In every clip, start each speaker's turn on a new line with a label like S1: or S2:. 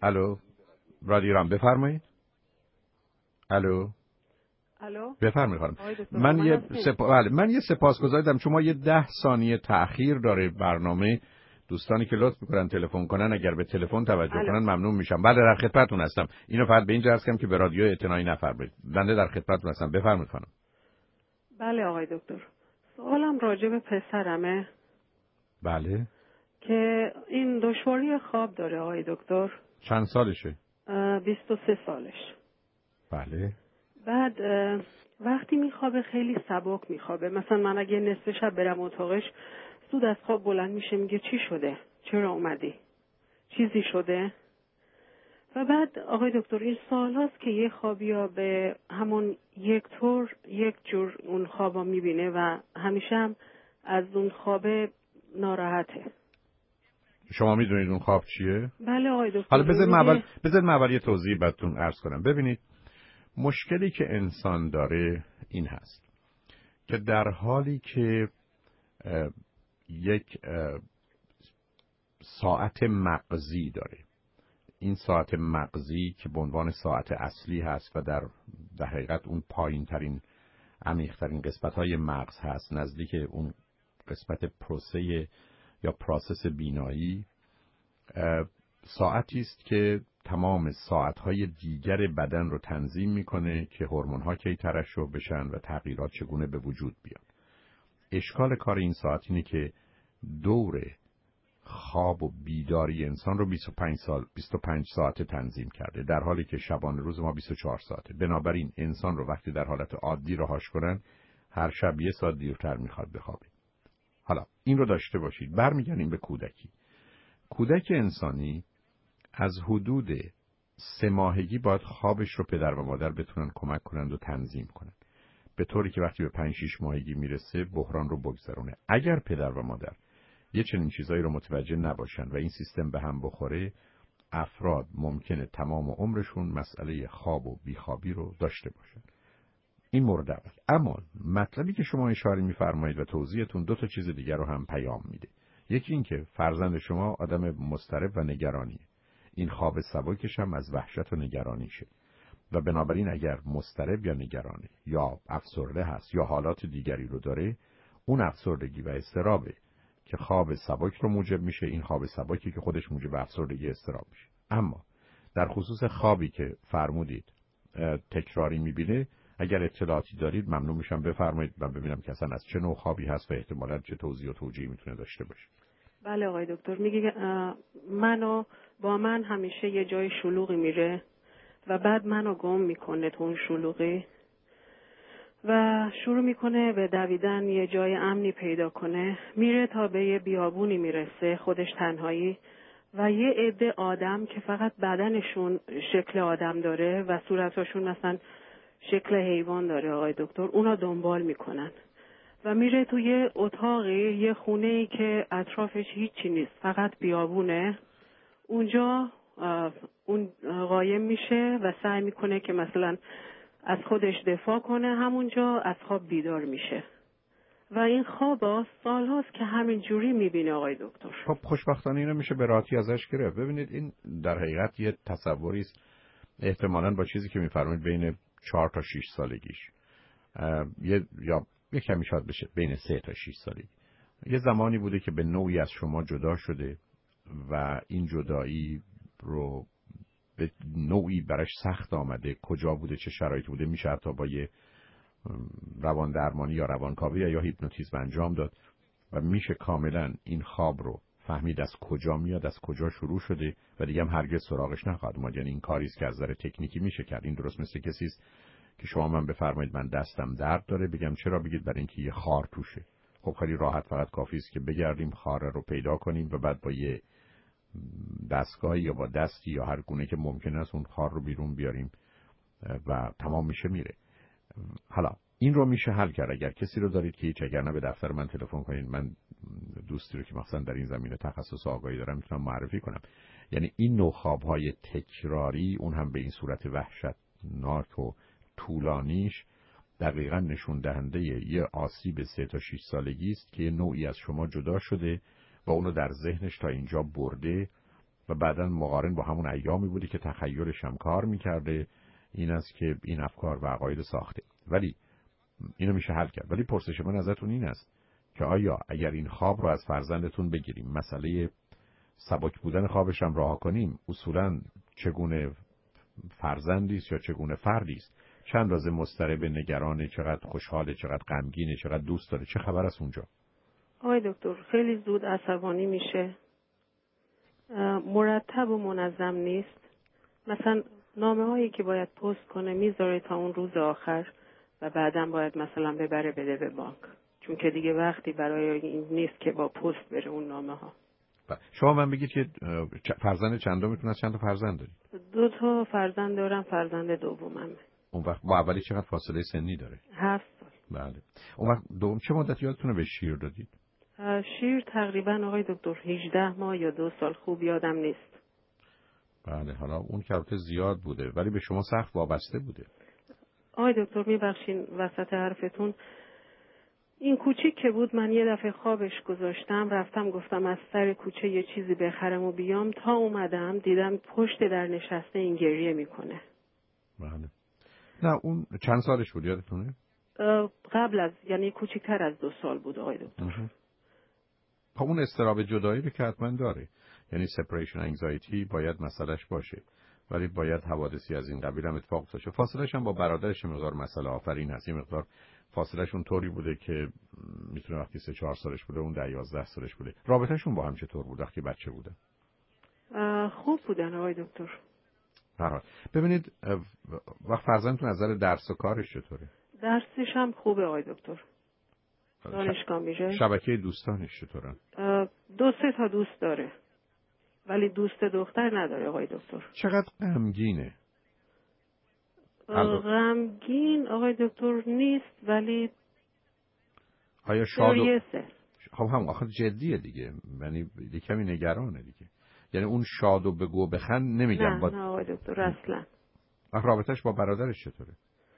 S1: الو، رادیو ایران، بفرمایید. الو بفرمایید خانم. من یه سپاسگزارم، چون ما یه 10 ثانیه تأخیر داره برنامه. دوستانی که لطف می‌کنن تلفن کنن اگر به تلفن توجه کنن ممنون میشم. بله در خدمتتون هستم. اینو فقط به این جهت که به رادیو اعتنایی نفرمایید. بنده در خدمتتون هستم. بفرمایید خانم.
S2: بله آقای دکتر، سوالم راجع به پسرمه.
S1: بله.
S2: که این دشواری خواب داره آقای دکتر.
S1: چند سالشه؟
S2: 23 سالش.
S1: بله.
S2: بعد وقتی میخوابه خیلی سبک میخوابه. مثلا من اگه نصف شب برم اتاقش زود از خواب بلند میشه، میگه چی شده؟ چرا اومدی؟ چیزی شده؟ و بعد آقای دکتر این سال هاست که یه خوابیا به همون یک جور اون خوابا میبینه و همیشه هم از اون خواب ناراحته.
S1: شما میدونید اون خواب چیه؟
S2: بله آقای دکتر.
S1: حالا بذار اول یه توضیح براتون عرض کنم. ببینید مشکلی که انسان داره این هست که در حالی که یک ساعت مغزی داره، این ساعت مغزی که به عنوان ساعت اصلی هست و در حقیقت اون پایین ترین عمیق ترین قسمت های مغز هست، نزدیک اون قسمت پروسس بینایی، ساعتی است که تمام ساعت‌های دیگر بدن رو تنظیم میکنه که هورمون‌ها کی ترشح بشن و تغییرات چگونه به وجود بیاد. اشکال کار این ساعت اینه که دور خواب و بیداری انسان رو 25 ساعته تنظیم کرده، در حالی که شبانه روز ما 24 ساعته. بنابراین انسان رو وقتی در حالت عادی رهاش کنن هر شب 1 ساعت دیرتر میخواد بخوابه. حالا این رو داشته باشید. برمیگردیم به کودکی. کودک انسانی از حدود 3 ماهگی باید خوابش رو پدر و مادر بتونن کمک کنند و تنظیم کنند، به طوری که وقتی به 5-6 ماهگی میرسه بحران رو بگذرونه. اگر پدر و مادر یه چنین چیزایی رو متوجه نباشن و این سیستم به هم بخوره، افراد ممکنه تمام عمرشون مسئله خواب و بیخوابی رو داشته باشن. این مورد اول. اما مطلبی که شما اشاره می‌فرمایید و توضیحتون 2 تا چیز دیگر رو هم پیام میده. یکی این که فرزند شما آدم مضطرب و نگرانیه. این خواب سبکش هم از وحشت و نگرانیشه و بنابراین اگر مضطرب یا نگرانه یا افسرده هست یا حالات دیگری رو داره، اون افسردگی و اضطرابه که خواب سبک رو موجب میشه. این خواب سبکی که خودش موجب افسردگی اضطراب میشه. اما در خصوص خوابی که فرمودید تکراری میبینه، اگر اطلاعاتی دارید ممنون میشم بفرمایید من ببینم که اصلا از چه نوع خوابی هست و احتمالاً چه توضیح و توجیهی میتونه داشته باشه.
S2: بله آقای دکتر، میگه با من همیشه یه جای شلوغی میره و بعد منو گم میکنه تو اون شلوغی و شروع میکنه به دویدن یه جای امنی پیدا کنه. میره تا به یه بیابونی میرسه خودش تنهایی و یه عده آدم که فقط بدنشون شکل آدم داره و صورتاشون مثلا شکل حیوان داره آقای دکتر، اونا دنبال میکنن و میره توی یه اتاقی، یه خونه‌ای که اطرافش هیچی نیست، فقط بیابونه. اونجا اون قایم میشه و سعی میکنه که مثلا از خودش دفاع کنه. همونجا از خواب بیدار میشه و این خواب سال‌هاست که همین جوری میبینه آقای دکتر.
S1: خب خوشبختانه اینو میشه به راحتی ازش گرفت. ببینید این در حقیقت یه تصوری است احتمالاً با چیزی که میفرمایید بین 4 تا 6 سالگیش، یا کمی شاید بشه بین 3 تا 6 سالگی. یه زمانی بوده که به نوعی از شما جدا شده و این جدایی رو به نوعی براش سخت آمده. کجا بوده، چه شرایطی بوده، میشه حتی با یه روان درمانی یا روانکاوی یا هیپنوتیزم انجام داد و میشه کاملا این خواب رو فهمید از کجا میاد، از کجا شروع شده و دیگه هم هرگز سراغش نخواهد اومد. یعنی این کاری است که از نظر تکنیکی میشه کرد. این درست مثل کسی است که شما من بفرمایید من دستم درد داره، بگم چرا، بگید برای اینکه یه خار توشه. خب خیلی راحت، فقط کافی است که بگردیم خار رو پیدا کنیم و بعد با یه دستگاهی یا با دستی یا هر گونه که ممکن است اون خار رو بیرون بیاریم و تمام میشه میره. حالا این رو میشه حل کرد. اگر کسی رو دارید که هیچ، اگر نه به دفتر من تلفن کنید، من دوستی رو که مثلا در این زمینه تخصص آگاهی دارم میتونم معرفی کنم. یعنی این نوع خواب‌های تکراری، اون هم به این صورت وحشتناک و طولانیش، دقیقاً نشون دهنده یه آسیب 3 تا 6 سالگی است که یه نوعی از شما جدا شده و اونو در ذهنش تا اینجا برده و بعداً مقارن با همون ایامی بودی که تخیلش هم کار میکرده این است که این افکار و عقاید ساخته. ولی اینو میشه حل کرد. ولی پرسش من ازتون این است که آیا اگر این خواب رو از فرزندتون بگیریم، مسئله سبک بودن خوابش هم رها کنیم، اصولاً چگونه فرزندی است یا چگونه فردی است، چند اندازه مضطرب، نگرانه، چقدر خوشحاله، چقدر غمگینه، چقدر دوست داره، چه خبر است اونجا؟
S2: آقای دکتر خیلی زود عصبانی میشه، مرتب و منظم نیست. مثلا نامه هایی که باید پست کنه میذاره تا اون روز آخر و بعدم باید مثلا ببره بده به بانک، چون که دیگه وقتی برای این نیست که با پست بره اون نامه ها.
S1: شما من بگید که فرزند چندمتون از چند تا فرزند دارید؟
S2: 2 فرزند دارم، فرزند دومم.
S1: اون وقت با اولی چقدر فاصله سنی داره؟
S2: 7 سال.
S1: بله. اون وقت دوم چه مدت یادتونه به شیر دادید؟
S2: شیر تقریبا آقای دکتر 18 ماه یا 2 سال، خوب یادم نیست.
S1: بله. حالا اون که زیاد بوده ولی به شما سخت وابسته بوده.
S2: آقای دکتر میبخشین وسط حرفتون، این کوچیک که بود من یه دفعه خوابش گذاشتم، رفتم گفتم از سر کوچه یه چیزی بخرم و بیام، تا اومدم دیدم پشت در نشسته این گریه میکنه.
S1: بله. نه اون چند سالش بود یادتونه؟
S2: قبل از، یعنی کوچیکتر از 2 سال بود آقای دکتر.
S1: خب اون اضطراب جدایی رو که حتما داره، یعنی separation anxiety باید مسئلهش باشه، ولی باید حوادثی از این قبیل هم اتفاق افتاده. فاصله‌اش هم با برادرش مقدار مسئله آفرین هست. یه مقدار فاصله‌شون طوری بوده که میتونه وقتی 3-4 سالش بوده اون 10-11 سالش بوده. رابطه‌شون با هم چطور بود وقتی بچه بوده؟
S2: خوب بودن آقای دکتر.
S1: ببینید وقت فرزندتون از نظر درس و کارش چطوره؟
S2: درسش هم خوبه آقای دکتر. دانشگاه میره.
S1: شبکه دوستانش چطورن؟
S2: 2-3 تا دوست داره ولی دوست دختر نداره آقای دکتر.
S1: چقدر غمگینه؟
S2: غمگین آقای دکتر نیست ولی
S1: آیا شاد خب هم آخر جدیه دیگه، یعنی کمی نگرانه دیگه. یعنی اون شاد و بگو بخند نمیگم.
S2: نه آقای دکتر اصلا.
S1: رابطش با برادرش چطوره؟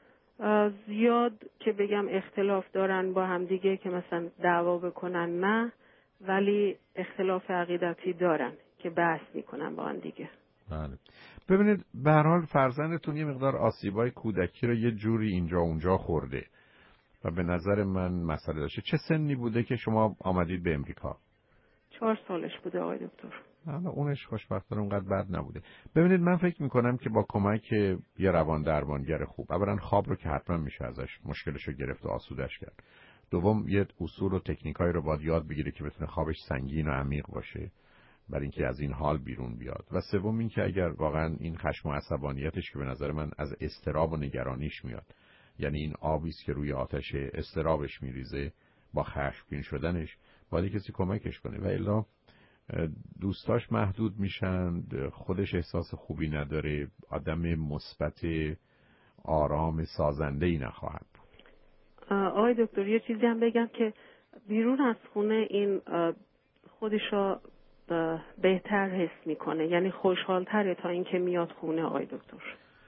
S2: زیاد که بگم اختلاف دارن با هم دیگه که مثلا دعوا بکنن نه، ولی اختلاف عقیدتی دارن که بحث میکنن با هم دیگه.
S1: بله. ببینید به هر حال فرزندتون یه مقدار آسیبای کودکی رو یه جوری اینجا اونجا خورده و به نظر من مسئله داشته. چه سنی بوده که شما آمدید به امریکا؟
S2: 4 سالش بوده آقای دکتر.
S1: حالا اونش خوشبختانه اونقدر بد نبوده. ببینید من فکر میکنم که با کمک یه روان درمانگر خوب، اولا خواب رو که حتما میشه ازش مشکلش رو گرفت و آسودش کرد. دوم یه اصول و تکنیکایی رو باید یاد بگیره که بتونه خوابش سنگین و عمیق باشه برای اینکه از این حال بیرون بیاد. و سوم این که اگر واقعا این خشم و عصبانیتش که به نظر من از اضطراب و نگرانیش میاد، یعنی این آبی است که روی آتش اضطرابش میریزه با خشمگین شدنش، باید کسی کمکش کنه و الا دوستاش محدود میشن، خودش احساس خوبی نداره، آدم مثبت آرام سازنده ای نخواهد بود.
S2: آقای دکتر یه چیزی هم بگم که بیرون از خونه این خودشو بهتر حس میکنه، یعنی خوشحالتره تا اینکه میاد خونه آقای دکتر.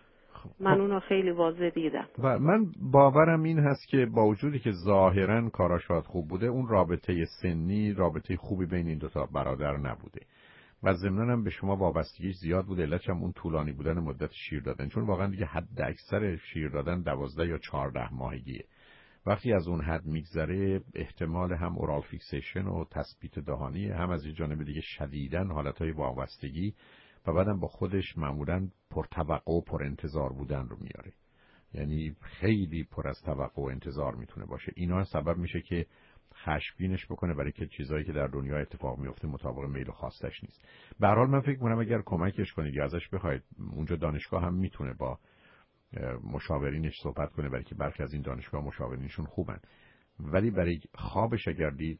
S2: من اونو خیلی واضح دیدم
S1: و من باورم این هست که با وجودی که ظاهراً کارا شاید خوب بوده، اون رابطه سنی رابطه خوبی بین این 2 تا برادر نبوده و ضمناً هم به شما وابستگیش زیاد بوده. علتش هم اون طولانی بودن مدت شیر دادن، چون واقعا دیگه حد اکثر شیر دادن 12 یا 14 ماهگیه. وقتی از اون حد میگذره احتمال هم اورال فیکسیشن و تثبیت دهانی، هم از این جانب دیگه شدیداً حالتهای وابستگی و بعدم با خودش معمولاً پرتوقع و پرانتظار بودن رو میاره. یعنی خیلی پر از توقع و انتظار میتونه باشه. اینا سبب میشه که خشمگینش بکنه برای که چیزایی که در دنیا اتفاق میفته مطابق میل و خواستش نیست. به هر حال من فکر می‌کنم اگر کمکش کنید یا ازش بخواید، اونجا دانشگاه هم میتونه با مشاورینش صحبت کنه، برای که برخی از این دانشگاه مشاورینشون خوبن. ولی برای خوابش اگر دید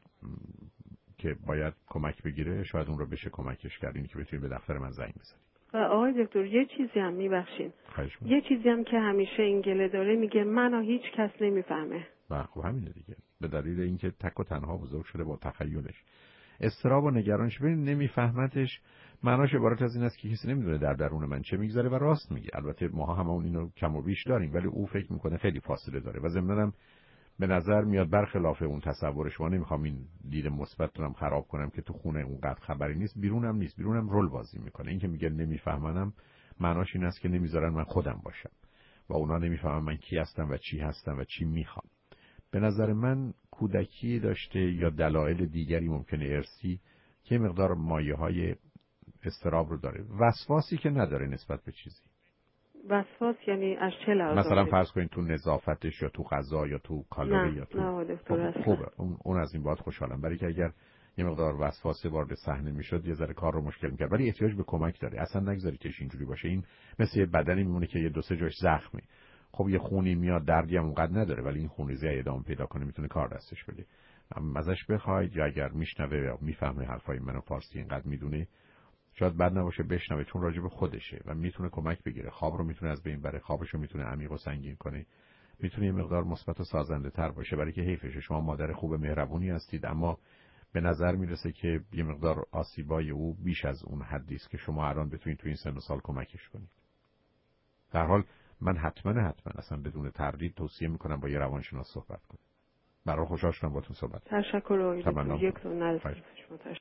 S1: که باید کمک بگیره، شاید اون رو بشه کمکش کرد. اینی که بتونید به دفتر من زنگ بزنید.
S2: آقای دکتر یه چیزی هم میبخشین، یه چیزی هم که همیشه این گله داره، میگه منو هیچ کس نمیفهمه.
S1: خب همینه دیگه، به دلیل اینکه تک و تنها بزرگ شده با تخیلش. اضطراب و نگرانش ببین نمیفهمتش معناش عبارت از این است که کسی نمیدونه در درون من چه میگذره و راست میگه. البته ماها همون اینو کم و بیش داریم، ولی او فکر میکنه خیلی فاصله داره و ضمناً به نظر میاد برخلاف اون تصور شما، نمیخوام این دید مثبت رو خراب کنم که تو خونه اونقدر خبری نیست، بیرونم نیست، بیرونم رول بازی میکنه. این که میگه نمیفهمنم معناش این است که نمیذارن من خودم باشم و اونا نمیفهمن من کی هستم و چی هستم و چی میخوام. به نظر من کودکی داشته یا دلایل دیگری ممکنه ارثی که مقدار مایه‌های اضطراب رو داره. وسواسی که نداره نسبت به چیزی.
S2: وسواس یعنی از چه لحاظ؟
S1: مثلا فرض کنید تو نظافتش یا تو غذا یا تو کالری یا تو
S2: نه دکتر
S1: خوبه اون از این بعد خوشحالم، برای که اگر یه مقدار وسواس وارد صحنه میشد یه ذره کار رو مشکل میکرد، ولی احتیاج به کمک داره. اصلا نگذاری که اینجوری باشه. این مثل یه بدنی میمونه که یه دو سه جاش زخمه. خب یه خونی میاد دردی هم اونقدر نداره، ولی این خونریزی ادامه پیدا کنه میتونه کار دستش بده. ازش بخواید یا اگر میشنوه یا میفهمه حرفای منو، فارسی اینقدر میدونه، شاید بد نباشه بشنوه، چون راجع به خودشه و میتونه کمک بگیره. خواب رو میتونه از بین بره، خوابش رو میتونه عمیق و سنگین کنه، میتونه یه مقدار مثبت و سازنده تر باشه. برای که حیفشه، شما مادر خوب مهربونی هستید، اما به نظر میرسه که یه مقدار آسیبای او بیش از اون حدی است که شما الان بتونید تو این سن و سال کمکش کنید. در حال من حتما اصلا بدون تردید توصیه میکنم با یه روانشناس صحبت کنید. برای خوشحال شدم باهاتون صحبت.
S2: تشکر. یک